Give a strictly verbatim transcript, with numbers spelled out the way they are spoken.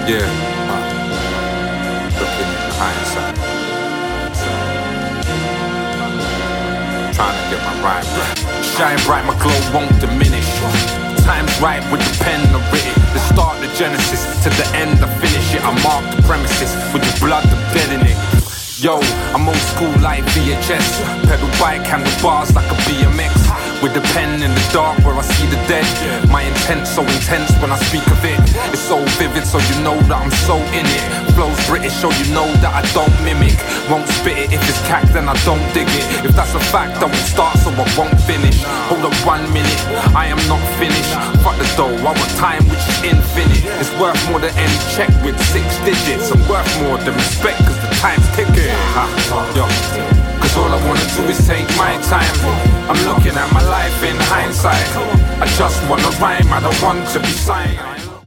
Yeah, uh, looking in hindsight, trying to get my rhyme right. Shine bright, my glow won't diminish. Time's right with the pen I writ it. The start, the genesis, to the end I finish it. I mark the premises with the blood, I'm dead in it. Yo, I'm old school like V H S. Pedal bike, handle bars like a B M X. With the pen in the dark where I see the dead. My intent so intense when I speak of it. It's so vivid so you know that I'm so in it. Flows British so you know that I don't mimic. Won't spit it if it's cack then I don't dig it. If that's a fact I won't start so I won't finish. Hold up one minute, I am not finished. Fuck the dough, I want time which is infinite. It's worth more than any check with six digits. I'm worth more than respect cause the time's ticking. Ha, yo. Cause all I wanna do is take my time. I'm looking at my life in hindsight. I just wanna rhyme, I don't want to be signed.